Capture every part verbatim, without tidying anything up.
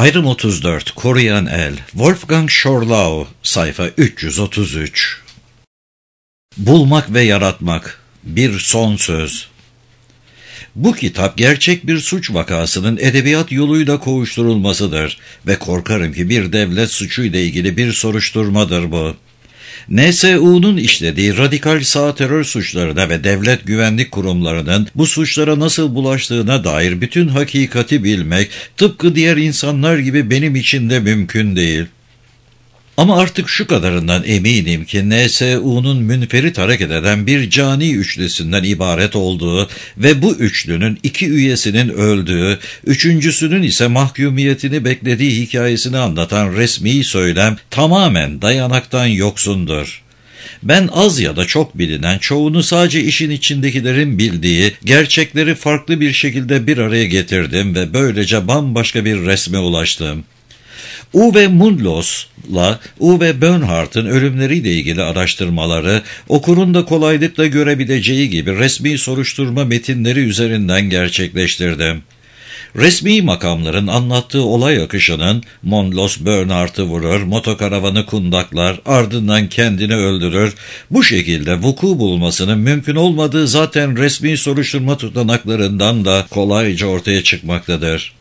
Ayrım otuz dört, Koruyan El, Wolfgang Schorlau, sayfa üç yüz otuz üç. Bulmak ve yaratmak, bir son söz. Bu kitap gerçek bir suç vakasının edebiyat yoluyla kovuşturulmasıdır ve korkarım ki bir devlet suçuyla ilgili bir soruşturmadır bu. N S U'nun işlediği radikal sağ terör suçlarına ve devlet güvenlik kurumlarının bu suçlara nasıl bulaştığına dair bütün hakikati bilmek, tıpkı diğer insanlar gibi benim için de mümkün değil. Ama artık şu kadarından eminim ki N S U'nun münferit hareket eden bir cani üçlüsünden ibaret olduğu ve bu üçlünün iki üyesinin öldüğü, üçüncüsünün ise mahkumiyetini beklediği hikayesini anlatan resmi söylem tamamen dayanaktan yoksundur. Ben az ya da çok bilinen, çoğunu sadece işin içindekilerin bildiği, gerçekleri farklı bir şekilde bir araya getirdim ve böylece bambaşka bir resme ulaştım. Uwe Mundlos'la Uwe Bernhardt'ın ölümleriyle ilgili araştırmaları, okurun da kolaylıkla görebileceği gibi resmi soruşturma metinleri üzerinden gerçekleştirdim. Resmi makamların anlattığı olay akışının Mundlos Bernhardt'ı vurur, motokaravanı kundaklar, ardından kendini öldürür, bu şekilde vuku bulmasının mümkün olmadığı zaten resmi soruşturma tutanaklarından da kolayca ortaya çıkmaktadır.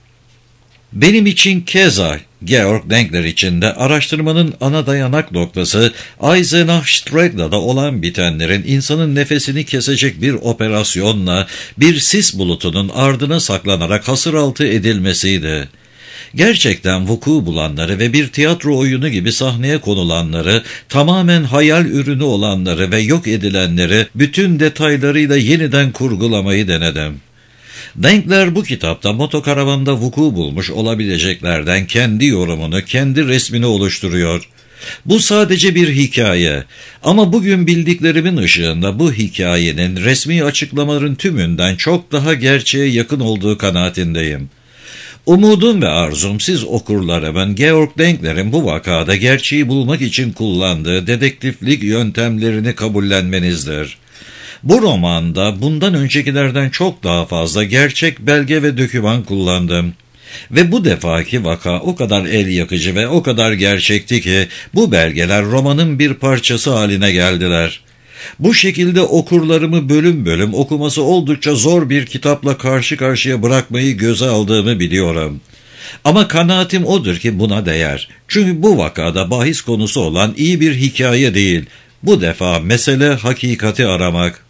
Benim için keza Georg Denkler için de araştırmanın ana dayanak noktası Eisenach Stregla'da olan bitenlerin insanın nefesini kesecek bir operasyonla bir sis bulutunun ardına saklanarak hasıraltı edilmesiydi. Gerçekten vuku bulanları ve bir tiyatro oyunu gibi sahneye konulanları, tamamen hayal ürünü olanları ve yok edilenleri bütün detaylarıyla yeniden kurgulamayı denedim. Denkler bu kitapta motokaravanda vuku bulmuş olabileceklerden kendi yorumunu, kendi resmini oluşturuyor. Bu sadece bir hikaye ama bugün bildiklerimin ışığında bu hikayenin resmi açıklamaların tümünden çok daha gerçeğe yakın olduğu kanaatindeyim. Umudum ve arzum siz okurlarımın Georg Denkler'in bu vakada gerçeği bulmak için kullandığı dedektiflik yöntemlerini kabullenmenizdir. Bu romanda bundan öncekilerden çok daha fazla gerçek belge ve doküman kullandım. Ve bu defaki vaka o kadar el yakıcı ve o kadar gerçekti ki bu belgeler romanın bir parçası haline geldiler. Bu şekilde okurlarımı bölüm bölüm okuması oldukça zor bir kitapla karşı karşıya bırakmayı göze aldığımı biliyorum. Ama kanaatim odur ki buna değer. Çünkü bu vakada bahis konusu olan iyi bir hikaye değil. Bu defa mesele hakikati aramak.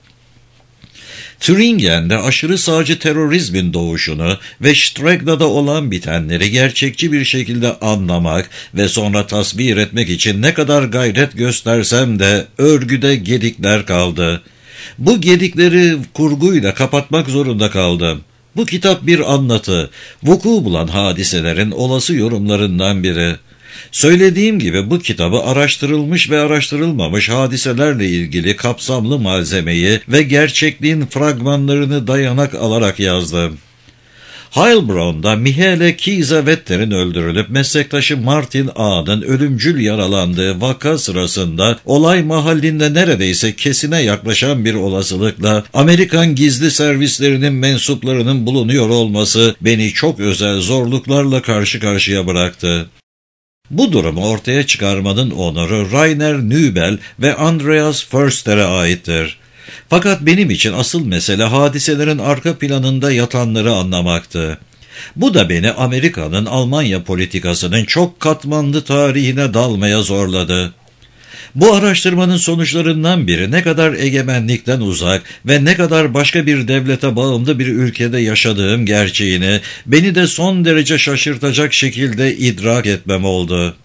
Thüringen'de aşırı sağcı terörizmin doğuşunu ve Stregla'da olan bitenleri gerçekçi bir şekilde anlamak ve sonra tasvir etmek için ne kadar gayret göstersem de örgüde gedikler kaldı. Bu gedikleri kurguyla kapatmak zorunda kaldım. Bu kitap bir anlatı, vuku bulan hadiselerin olası yorumlarından biri. Söylediğim gibi bu kitabı araştırılmış ve araştırılmamış hadiselerle ilgili kapsamlı malzemeyi ve gerçekliğin fragmanlarını dayanak alarak yazdım. Heilbronn'da Michele Kiesewetter'in öldürülüp meslektaşı Martin A'nın ölümcül yaralandığı vaka sırasında olay mahallinde neredeyse kesine yaklaşan bir olasılıkla Amerikan gizli servislerinin mensuplarının bulunuyor olması beni çok özel zorluklarla karşı karşıya bıraktı. Bu durumu ortaya çıkarmanın onuru Rainer Nübel ve Andreas Förster'e aittir. Fakat benim için asıl mesele hadiselerin arka planında yatanları anlamaktı. Bu da beni Amerika'nın Almanya politikasının çok katmanlı tarihine dalmaya zorladı. Bu araştırmanın sonuçlarından biri ne kadar egemenlikten uzak ve ne kadar başka bir devlete bağımlı bir ülkede yaşadığım gerçeğini beni de son derece şaşırtacak şekilde idrak etmem oldu.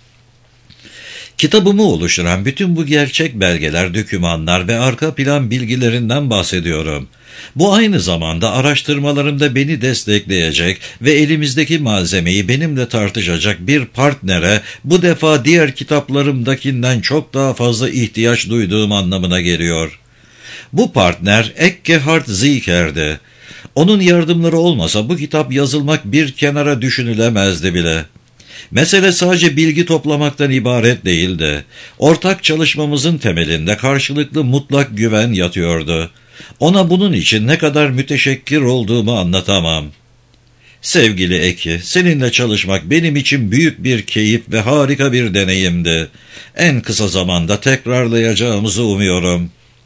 Kitabımı oluşturan bütün bu gerçek belgeler, dokümanlar ve arka plan bilgilerinden bahsediyorum. Bu aynı zamanda araştırmalarımda beni destekleyecek ve elimizdeki malzemeyi benimle tartışacak bir partnere bu defa diğer kitaplarımdakinden çok daha fazla ihtiyaç duyduğum anlamına geliyor. Bu partner Ekkehard Zieker'di. Onun yardımları olmasa bu kitap yazılmak bir kenara düşünülemezdi bile. Mesele sadece bilgi toplamaktan ibaret değildi. Ortak çalışmamızın temelinde karşılıklı mutlak güven yatıyordu. Ona bunun için ne kadar müteşekkir olduğumu anlatamam. Sevgili Eki, seninle çalışmak benim için büyük bir keyif ve harika bir deneyimdi. En kısa zamanda tekrarlayacağımızı umuyorum.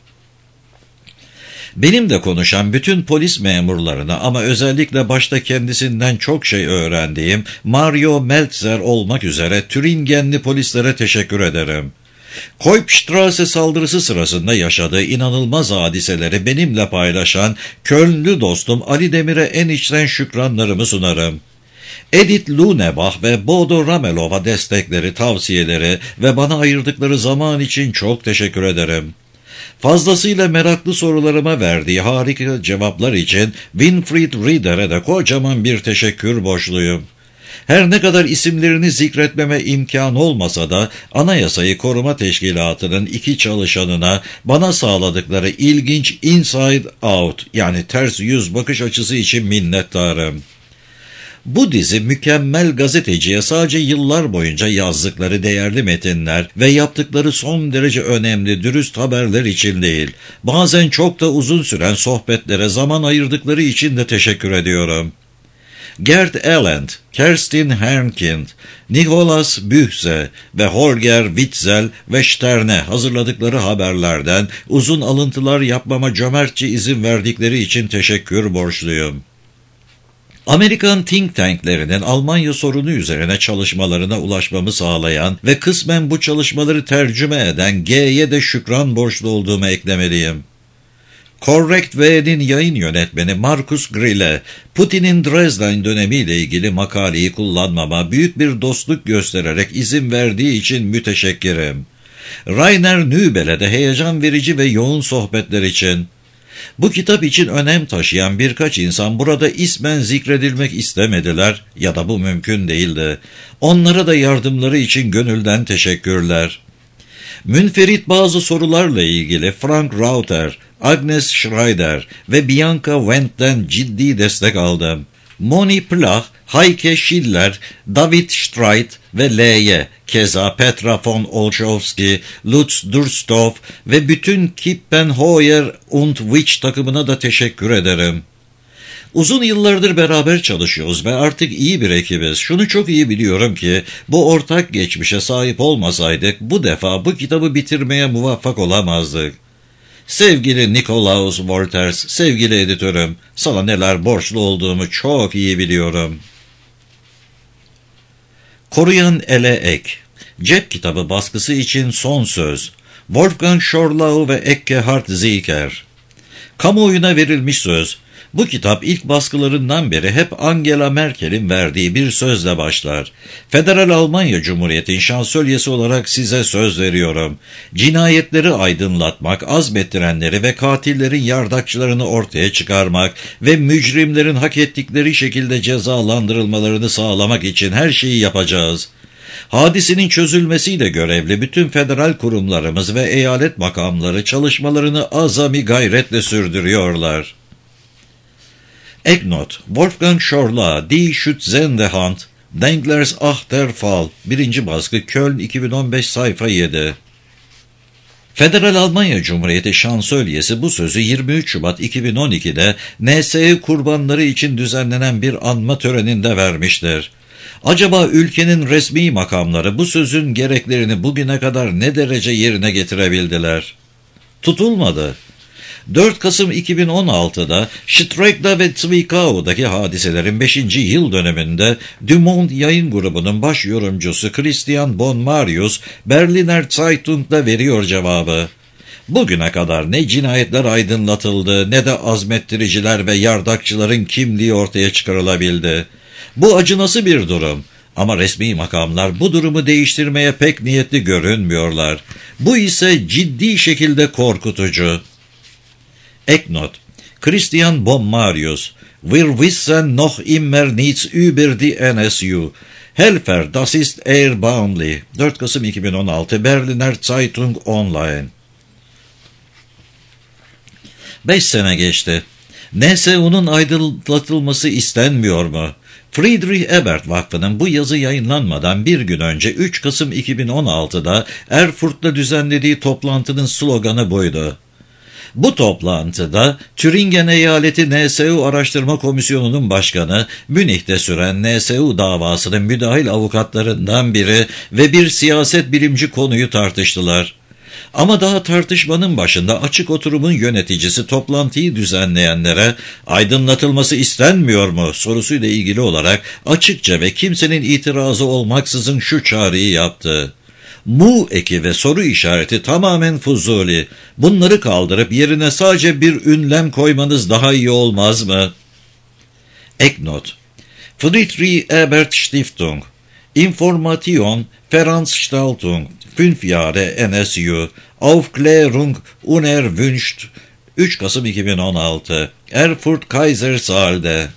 Benimle konuşan bütün polis memurlarına ama özellikle başta kendisinden çok şey öğrendiğim Mario Meltzer olmak üzere Türingenli polislere teşekkür ederim. Koipstrasse saldırısı sırasında yaşadığı inanılmaz hadiseleri benimle paylaşan Kölnlü dostum Ali Demir'e en içten şükranlarımı sunarım. Edith Lunebach ve Bodo Ramelov'a destekleri, tavsiyeleri ve bana ayırdıkları zaman için çok teşekkür ederim. Fazlasıyla meraklı sorularıma verdiği harika cevaplar için Winfried Rieder'e de kocaman bir teşekkür borçluyum. Her ne kadar isimlerini zikretmeme imkan olmasa da Anayasayı Koruma Teşkilatı'nın iki çalışanına bana sağladıkları ilginç inside out yani ters yüz bakış açısı için minnettarım. Bu dizi mükemmel gazeteciye sadece yıllar boyunca yazdıkları değerli metinler ve yaptıkları son derece önemli dürüst haberler için değil, bazen çok da uzun süren sohbetlere zaman ayırdıkları için de teşekkür ediyorum. Gerd Elend, Kerstin Herrnkind, Nicholas Büchse ve Holger Witzel ve Sterne hazırladıkları haberlerden uzun alıntılar yapmama cömertçe izin verdikleri için teşekkür borçluyum. Amerikan think tanklerinin Almanya sorunu üzerine çalışmalarına ulaşmamı sağlayan ve kısmen bu çalışmaları tercüme eden G'ye de şükran borçlu olduğumu eklemeliyim. Correct V'nin yayın yönetmeni Markus Grille, Putin'in Dresden dönemiyle ilgili makaleyi kullanmama büyük bir dostluk göstererek izin verdiği için müteşekkirim. Rainer Nübel'e de heyecan verici ve yoğun sohbetler için. Bu kitap için önem taşıyan birkaç insan burada ismen zikredilmek istemediler ya da bu mümkün değildi. Onlara da yardımları için gönülden teşekkürler. Münferit bazı sorularla ilgili Frank Rauter, Agnes Schreider ve Bianca Wendt'ten ciddi destek aldım. Moni Plach, Heike Schiller, David Streit ve L'ye, keza Petra von Olszewski, Lutz Durstov ve bütün Kippenheuer und Witch takımına da teşekkür ederim. Uzun yıllardır beraber çalışıyoruz ve artık iyi bir ekibiz. Şunu çok iyi biliyorum ki bu ortak geçmişe sahip olmasaydık bu defa bu kitabı bitirmeye muvaffak olamazdık. Sevgili Nikolaus Wolters, sevgili editörüm, sana neler borçlu olduğumu çok iyi biliyorum. Koruyan ele ek. Cep kitabı baskısı için son söz. Wolfgang Schorlau ve Ekkehard Zieker. Kamuoyuna verilmiş söz. Bu kitap ilk baskılarından beri hep Angela Merkel'in verdiği bir sözle başlar. Federal Almanya Cumhuriyeti'nin şansölyesi olarak size söz veriyorum. Cinayetleri aydınlatmak, azmettirenleri ve katillerin yardakçılarını ortaya çıkarmak ve mücrimlerin hak ettikleri şekilde cezalandırılmalarını sağlamak için her şeyi yapacağız. Hadisenin çözülmesiyle görevli bütün federal kurumlarımız ve eyalet makamları çalışmalarını azami gayretle sürdürüyorlar. Ecknot, Wolfgang Schorlau, Die Schützende Hand, Denklers Achterfall, birinci baskı, Köln iki bin on beş, sayfa yedi. Federal Almanya Cumhuriyeti Şansölyesi bu sözü yirmi üç Şubat iki bin on iki'de N S A kurbanları için düzenlenen bir anma töreninde vermiştir. Acaba ülkenin resmi makamları bu sözün gereklerini bugüne kadar ne derece yerine getirebildiler? Tutulmadı. dört Kasım iki bin on altı'da Stregda ve Zwickau'daki hadiselerin beşinci yıl döneminde Du Monde yayın grubunun baş yorumcusu Christian von Marius Berliner Zeitung'da veriyor cevabı. Bugüne kadar ne cinayetler aydınlatıldı ne de azmettiriciler ve yardakçıların kimliği ortaya çıkarılabildi. Bu acınası bir durum. Ama resmi makamlar bu durumu değiştirmeye pek niyetli görünmüyorlar. Bu ise ciddi şekilde korkutucu. Ecknot, Christian von Marius, Wir wissen noch immer nichts über die N S U. Helfer, das ist erbaulich. dört Kasım iki bin on altı, Berliner Zeitung Online. Beş sene geçti. N S U'nun aydınlatılması istenmiyor mu? Friedrich Ebert Vakfı'nın bu yazı yayınlanmadan bir gün önce üç Kasım iki bin on altı'da Erfurt'ta düzenlediği toplantının sloganı buydu. Bu toplantıda Türingen Eyaleti N S U Araştırma Komisyonu'nun başkanı, Münih'te süren N S U davasının müdahil avukatlarından biri ve bir siyaset bilimci konuyu tartıştılar. Ama daha tartışmanın başında açık oturumun yöneticisi toplantıyı düzenleyenlere aydınlatılması istenmiyor mu sorusuyla ilgili olarak açıkça ve kimsenin itirazı olmaksızın şu çağrıyı yaptı. Mu eki ve soru işareti tamamen fuzuli. Bunları kaldırıp yerine sadece bir ünlem koymanız daha iyi olmaz mı? Eknot: Friedrich Ebert Stiftung, Information Veranstaltung, fünf Jahre N S U, Aufklärung unerwünscht, üç Kasım iki bin on altı, Erfurt Kaisersaal'de.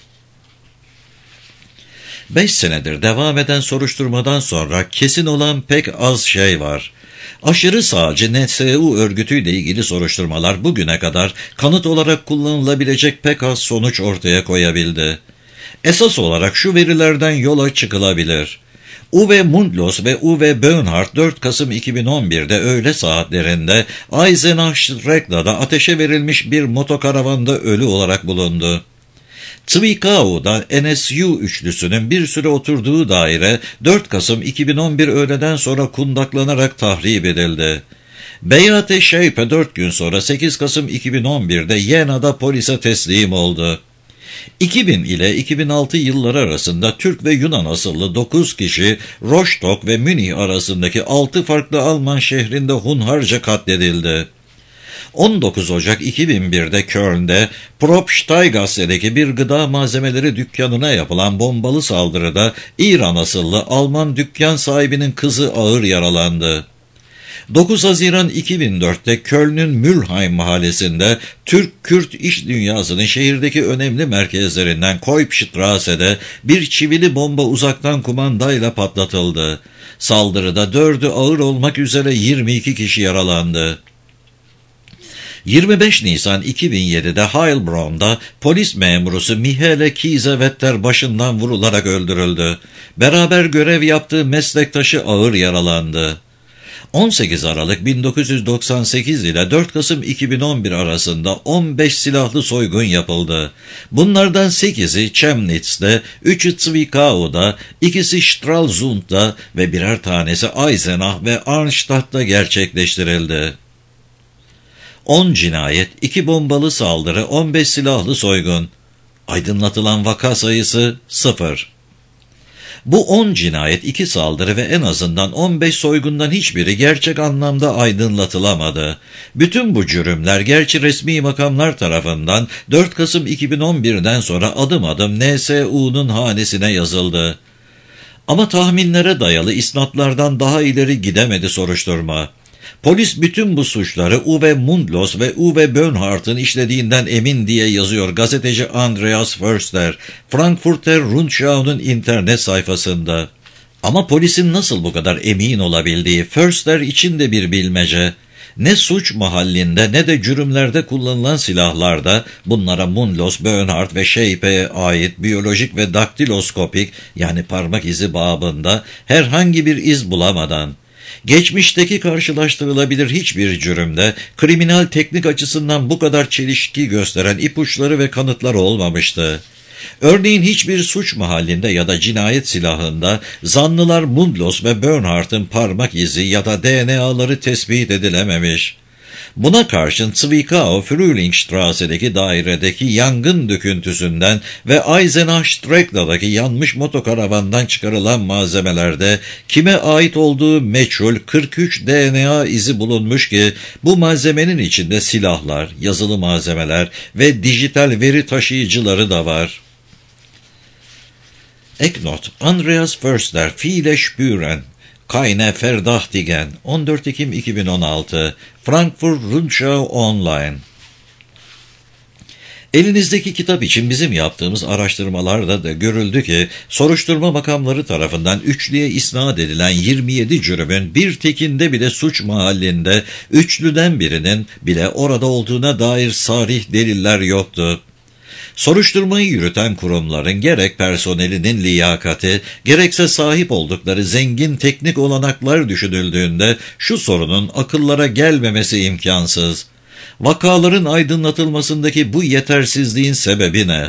Beş senedir devam eden soruşturmadan sonra kesin olan pek az şey var. Aşırı sağcı N S U örgütüyle ilgili soruşturmalar bugüne kadar kanıt olarak kullanılabilecek pek az sonuç ortaya koyabildi. Esas olarak şu verilerden yola çıkılabilir. Uwe Mundlos ve Uwe Böhnhardt dört Kasım iki bin on bir'de öğle saatlerinde Eisenach-Strecka'da ateşe verilmiş bir motokaravanda ölü olarak bulundu. Zwickau'da N S U üçlüsünün bir süre oturduğu daire dört Kasım iki bin on bir öğleden sonra kundaklanarak tahrip edildi. Beate Schäpe dört gün sonra sekiz Kasım iki bin on bir'de Jena'da polise teslim oldu. iki bin ile iki bin altı yılları arasında Türk ve Yunan asıllı dokuz kişi Rostock ve Münih arasındaki altı farklı Alman şehrinde hunharca katledildi. on dokuz Ocak iki bin bir'de Köln'de Propsteigasse'deki bir gıda malzemeleri dükkanına yapılan bombalı saldırıda İran asıllı Alman dükkan sahibinin kızı ağır yaralandı. dokuz Haziran iki bin dört'te Köln'ün Mülheim mahallesinde Türk-Kürt iş dünyasının şehirdeki önemli merkezlerinden Koipstrasse'de bir çivili bomba uzaktan kumandayla patlatıldı. Saldırıda dördü ağır olmak üzere yirmi iki kişi yaralandı. yirmi beş Nisan iki bin yedi'de Heilbronn'da polis memurusu Michele Kiesewetter başından vurularak öldürüldü. Beraber görev yaptığı meslektaşı ağır yaralandı. on sekiz Aralık bin dokuz yüz doksan sekiz ile dört Kasım iki bin on bir arasında on beş silahlı soygun yapıldı. Bunlardan sekizi Chemnitz'te, üçü Zwickau'da, ikisi Stralsund'da ve birer tanesi Eisenach ve Arnstadt'ta gerçekleştirildi. on cinayet, iki bombalı saldırı, on beş silahlı soygun. Aydınlatılan vaka sayısı sıfır. Bu on cinayet, iki saldırı ve en azından on beş soygundan hiçbiri gerçek anlamda aydınlatılamadı. Bütün bu cürümler gerçi resmi makamlar tarafından dört Kasım iki bin on bir'den sonra adım adım N S U'nun hanesine yazıldı. Ama tahminlere dayalı isnatlardan daha ileri gidemedi soruşturma. Polis bütün bu suçları Uwe Mundlos ve Uwe Böhnhardt'ın işlediğinden emin diye yazıyor gazeteci Andreas Förster, Frankfurter Rundschau'nun internet sayfasında. Ama polisin nasıl bu kadar emin olabildiği Förster için de bir bilmece. Ne suç mahallinde ne de cürümlerde kullanılan silahlarda bunlara Mundlos, Böhnhardt ve Schäpe'ye ait biyolojik ve daktiloskopik yani parmak izi babında herhangi bir iz bulamadan, geçmişteki karşılaştırılabilir hiçbir cürümde kriminal teknik açısından bu kadar çelişki gösteren ipuçları ve kanıtlar olmamıştı. Örneğin hiçbir suç mahallinde ya da cinayet silahında zanlılar Mundlos ve Böhnhardt'ın parmak izi ya da D N A'ları tespit edilememiş. Buna karşın Zwickau, Frühlingstrasse'deki dairedeki yangın döküntüsünden ve Eisenach-Strecka'daki yanmış motokaravandan çıkarılan malzemelerde kime ait olduğu meçhul kırk üç D N A izi bulunmuş ki bu malzemenin içinde silahlar, yazılı malzemeler ve dijital veri taşıyıcıları da var. Eknot: Andreas Förster, Viele Spuren, Keine Verdachtigen, on dört Ekim iki bin on altı, Frankfurt Rundschau Online. Elinizdeki kitap için bizim yaptığımız araştırmalarda da görüldü ki, soruşturma makamları tarafından üçlüye isnat edilen yirmi yedi cürümün bir tekinde bile suç mahallinde üçlüden birinin bile orada olduğuna dair sarih deliller yoktu. Soruşturmayı yürüten kurumların gerek personelinin liyakati, gerekse sahip oldukları zengin teknik olanaklar düşünüldüğünde şu sorunun akıllara gelmemesi imkansız. Vakaların aydınlatılmasındaki bu yetersizliğin sebebi ne?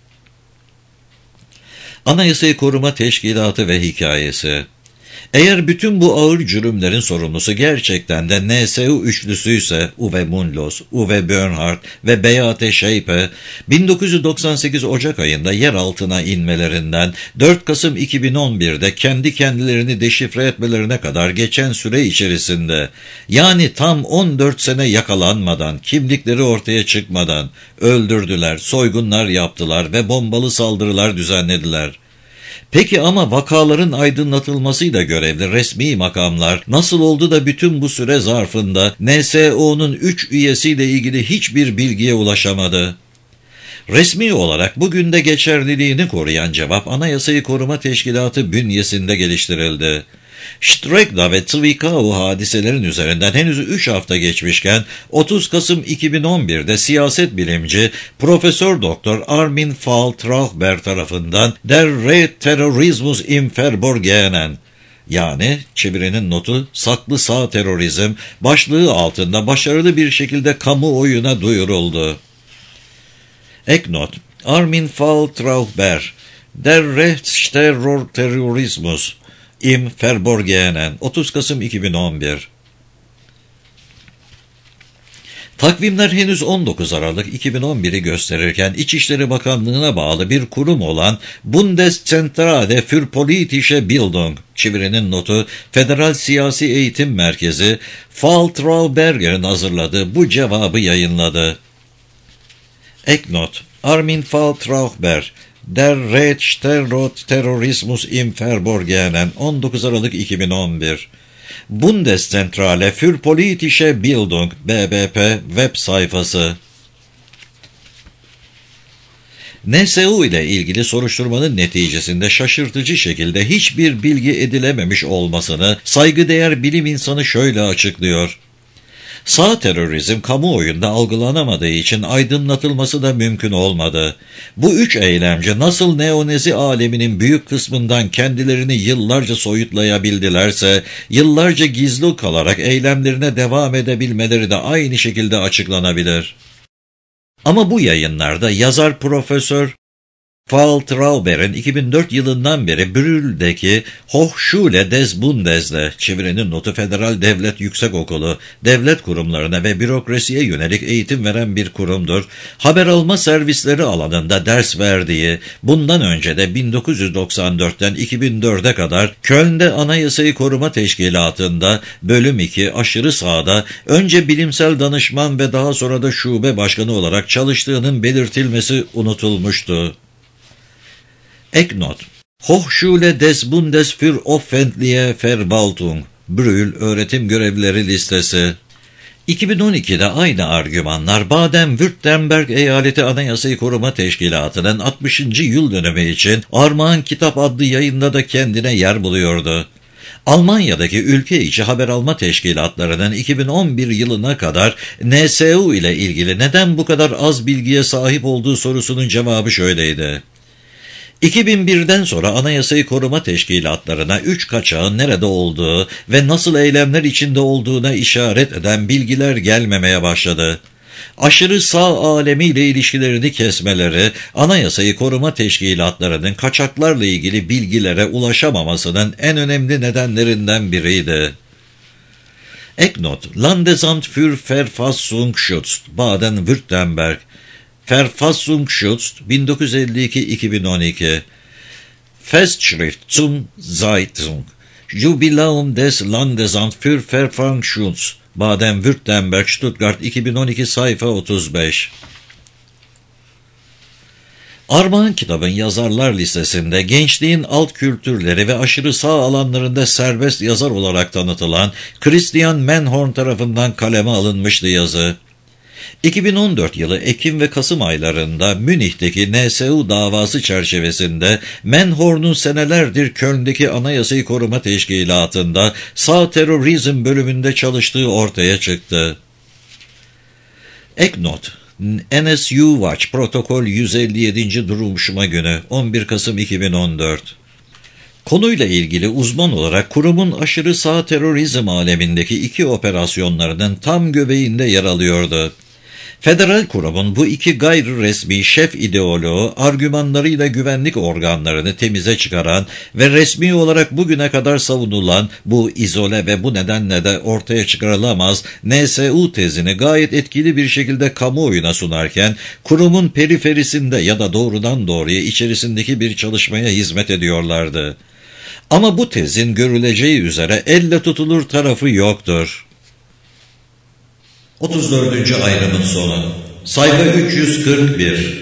Anayasayı Koruma Teşkilatı ve hikayesi. Eğer bütün bu ağır cürümlerin sorumlusu gerçekten de N S U üçlüsüyse Uwe Mundlos, Uwe Bernhardt ve Beate Schäpe, bin dokuz yüz doksan sekiz Ocak ayında yer altına inmelerinden dört Kasım iki bin on birde kendi kendilerini deşifre etmelerine kadar geçen süre içerisinde, yani tam on dört sene yakalanmadan, kimlikleri ortaya çıkmadan öldürdüler, soygunlar yaptılar ve bombalı saldırılar düzenlediler. Peki ama vakaların aydınlatılmasıyla görevli resmi makamlar nasıl oldu da bütün bu süre zarfında N S O'nun üç üyesiyle ilgili hiçbir bilgiye ulaşamadı? Resmi olarak bugün de geçerliliğini koruyan cevap Anayasayı Koruma Teşkilatı bünyesinde geliştirildi. Strekda ve Zwickau hadiselerin üzerinden henüz üç hafta geçmişken otuz Kasım iki bin on birde siyaset bilimci Profesör Doktor Armin Faltrauber tarafından Der Rechtsterrorismus im Verborgenen, yani çevirinin notu saklı sağ terörizm başlığı altında başarılı bir şekilde kamuoyuna duyuruldu. Eknot: Armin Faltrauber, Der Rechtsterrorismus im Verborgenen, otuz Kasım iki bin on bir. Takvimler henüz on dokuz Aralık iki bin on bir'i gösterirken İçişleri Bakanlığı'na bağlı bir kurum olan Bundeszentrale für politische Bildung, çevirinin notu Federal Siyasi Eğitim Merkezi, Faltrauberger'in hazırladığı bu cevabı yayınladı. Eknot: Armin Faltrauber, Der Rechtsterrorismus im Verborgenen, on dokuz Aralık iki bin on bir. Bundeszentrale für politische Bildung, B B P web sayfası. N S U ile ilgili soruşturmanın neticesinde şaşırtıcı şekilde hiçbir bilgi edilememiş olmasını saygıdeğer bilim insanı şöyle açıklıyor: Sağ terörizm kamuoyunda algılanamadığı için aydınlatılması da mümkün olmadı. Bu üç eylemci nasıl neonezi aleminin büyük kısmından kendilerini yıllarca soyutlayabildilerse, yıllarca gizli kalarak eylemlerine devam edebilmeleri de aynı şekilde açıklanabilir. Ama bu yayınlarda yazar Profesör Faltrauber'in iki bin dört yılından beri Brühl'deki Hochschule des Bundes'le, çevirinin notu Federal Devlet Yüksekokulu, devlet kurumlarına ve bürokrasiye yönelik eğitim veren bir kurumdur, haber alma servisleri alanında ders verdiği, bundan önce de bin dokuz yüz doksan dörtten iki bin dörde kadar Köln'de Anayasayı Koruma Teşkilatı'nda bölüm iki aşırı sağda önce bilimsel danışman ve daha sonra da şube başkanı olarak çalıştığının belirtilmesi unutulmuştu. Eknot: Hochschule des Bundes für öffentliche Verwaltung, Brühl öğretim görevlileri listesi. iki bin on iki'de aynı argümanlar Baden-Württemberg Eyaleti Anayasayı Koruma Teşkilatı'nın altmışıncı yıl dönümü için Armağan Kitap adlı yayında da kendine yer buluyordu. Almanya'daki ülke içi haber alma teşkilatlarının iki bin on bir yılına kadar N S U ile ilgili neden bu kadar az bilgiye sahip olduğu sorusunun cevabı şöyleydi: iki bin birden sonra Anayasayı Koruma Teşkilatlarına üç kaçağın nerede olduğu ve nasıl eylemler içinde olduğuna işaret eden bilgiler gelmemeye başladı. Aşırı sağ alemiyle ilişkilerini kesmeleri, Anayasayı Koruma Teşkilatlarının kaçaklarla ilgili bilgilere ulaşamamasının en önemli nedenlerinden biriydi. Eknot: Landesamt für Verfassungsschutz, Baden-Württemberg, Verfassungsschutz, bin dokuz yüz elli iki iki bin on iki. Festschrift zum Zeitung, Jubiläum des Landesamt für Verfassungsschutz, Baden-Württemberg, Stuttgart, iki bin on iki, sayfa otuz beş. Armağan Kitab'ın yazarlar listesinde gençliğin alt kültürleri ve aşırı sağ alanlarında serbest yazar olarak tanıtılan Christian Menhorn tarafından kaleme alınmıştı yazı. iki bin on dört yılı Ekim ve Kasım aylarında Münih'teki N S U davası çerçevesinde Menhorn'un senelerdir Köln'deki Anayasayı Koruma Teşkilatı'nda sağ terörizm bölümünde çalıştığı ortaya çıktı. Eknot: N S U Watch Protokol yüz elli yedinci Duruşma Günü, on bir Kasım iki bin on dört. Konuyla ilgili uzman olarak kurumun aşırı sağ terörizm alemindeki iki operasyonlarının tam göbeğinde yer alıyordu. Federal kurumun bu iki gayri resmi şef ideoloğu argümanlarıyla güvenlik organlarını temize çıkaran ve resmi olarak bugüne kadar savunulan bu izole ve bu nedenle de ortaya çıkarılamaz N S U tezini gayet etkili bir şekilde kamuoyuna sunarken kurumun periferisinde ya da doğrudan doğruya içerisindeki bir çalışmaya hizmet ediyorlardı. Ama bu tezin görüleceği üzere elle tutulur tarafı yoktur. otuz dördüncü ayrımın sonu. Sayfa üç yüz kırk bir.